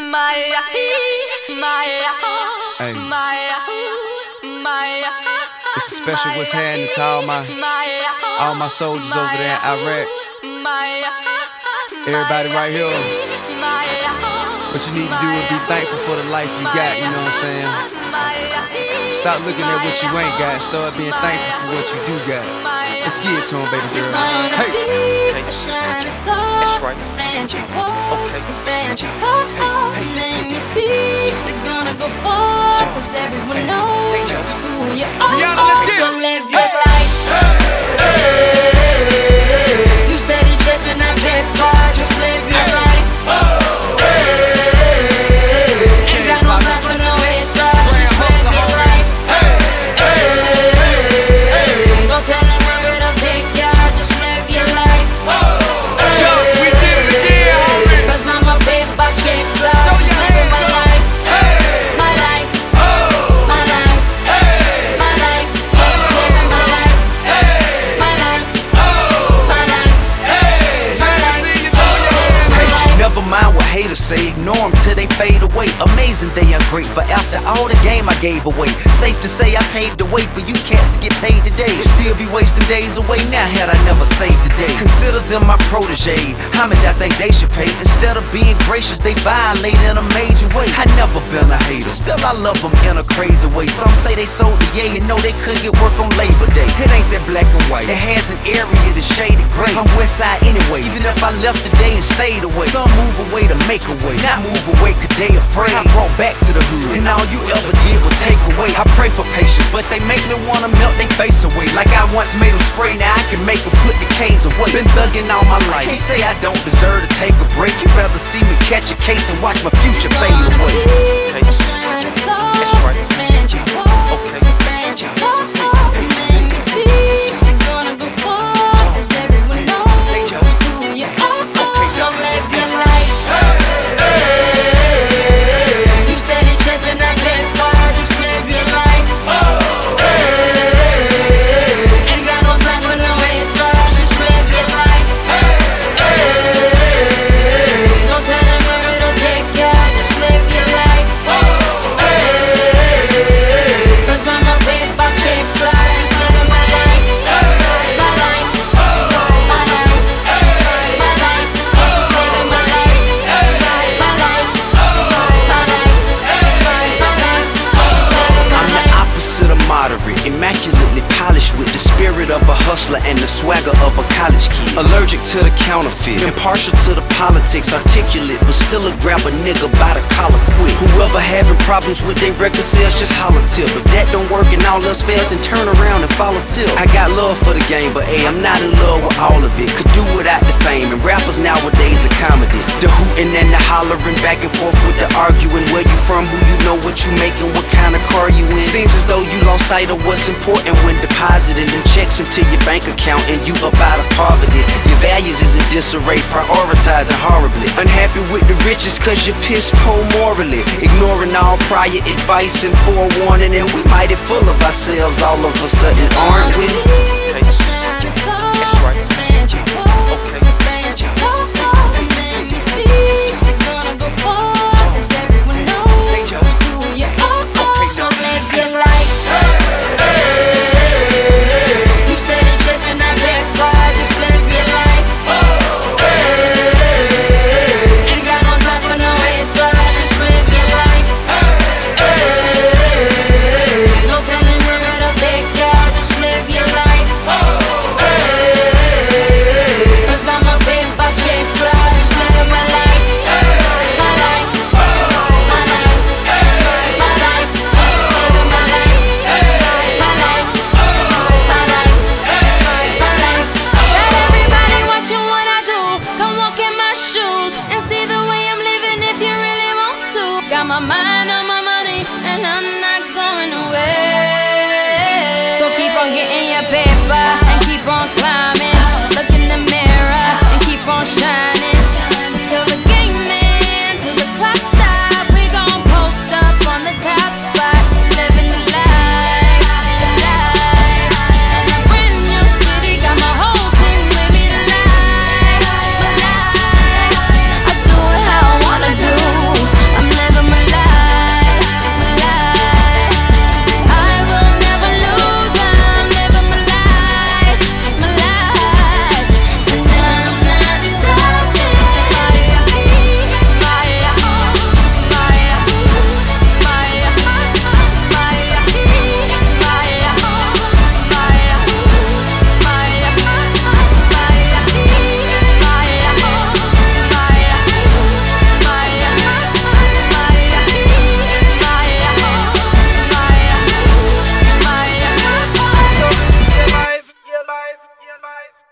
Hey, it's a special what's happening to all my soldiers over there in Iraq. Everybody right here. What you need to do is be thankful for the life you got, you know what I'm saying? Stop looking at what you ain't got, start being thankful for what you do got. Let's get it to him, baby girl. Hey! That's right. Let me see. We're gonna go far, cause everyone knows who you are. So live your life. You steady chasing that big bar, just live your life. Ain't got no time for no haters, just live your life. Don't tell them where it'll take ya, just live your life. Cause I'm a paper chaser, just living my life. My life, my life, my life, just living my life. My life, my life, my life, just living my life. Never mind what haters say, ignore them till they fade away. Amazing they ungrateful after all the game I gave away. Safe to say I paved the way for you cats to get paid today. Still be wasting days away now had I never saved the day. Consider them my protege, how much I think they should pay. Instead of being gracious, they violate in a major way. I never been a hater, still I love them in a crazy way. Some say they sold the yay and know they couldn't get work on Labor Day. It ain't that black and white, it has an area that's shaded gray. I'm west side anyway, even if I left today and stayed away. Some move away to make a way, not move away cause they afraid. I brought back to the hood, and all you ever did was take away. I pray for patience, but they make me wanna melt they face away. Like I once made them spray, now I can make them put the K's away. Been thugging all my life, can't say I don't deserve to take a break. You'd rather see me catch a case and watch my future fade away. Hey. That's right. Let me see. We're gonna go far, cause everyone knows who you are. So live your life. You steady chasing that big bar, just live your life. Ain't got no time for no haters, just live your life. Don't tell them where it'll take ya, just live your life. Cause I'm a paper chaser, just living my life. My life, my life, my life, just living my life. My life, my life, my life, just living my I'm the life. opposite of moderate, immaculately polished with the spirit of a hustler and the swagger of a college kid. Allergic to the counterfeit, impartial to the politics, articulate, but still a grab a nigga by the collar quick. Whoever having problems with their record sales, just holler tip. If that don't work and all else fails, then turn around and follow tip. I got love for the game, but hey, I'm not in love with all of it. Could do without the fame, and rappers nowadays are comedy. The hooting and the hollering, back and forth with the arguing. Where you from, who you know, what you making, what kind of car you in. Seems as though you lost sight of what's important when depositing them checks into your bank account and you up out of poverty. Your values is in disarray, prioritizing horribly. Unhappy with the riches cause you're piss poor morally. Ignoring all prior advice and forewarning, and we mighty full of ourselves all of a sudden, aren't we? That's right. Let me see. We're gonna go far, cause everyone knows who you are. So live your life. You steady chasing that big bar, just live your life. Ain't got no time for no haters, just live your life. Don't tell them where it'll take ya, just live your life. Cause I'm a paper chaser, just living my life. My life, my life, my life, just living my life. My life, my life, my life. Got everybody watching what I do. Come walk in my shoes and see the way I'm living if you really want to. Got my mind on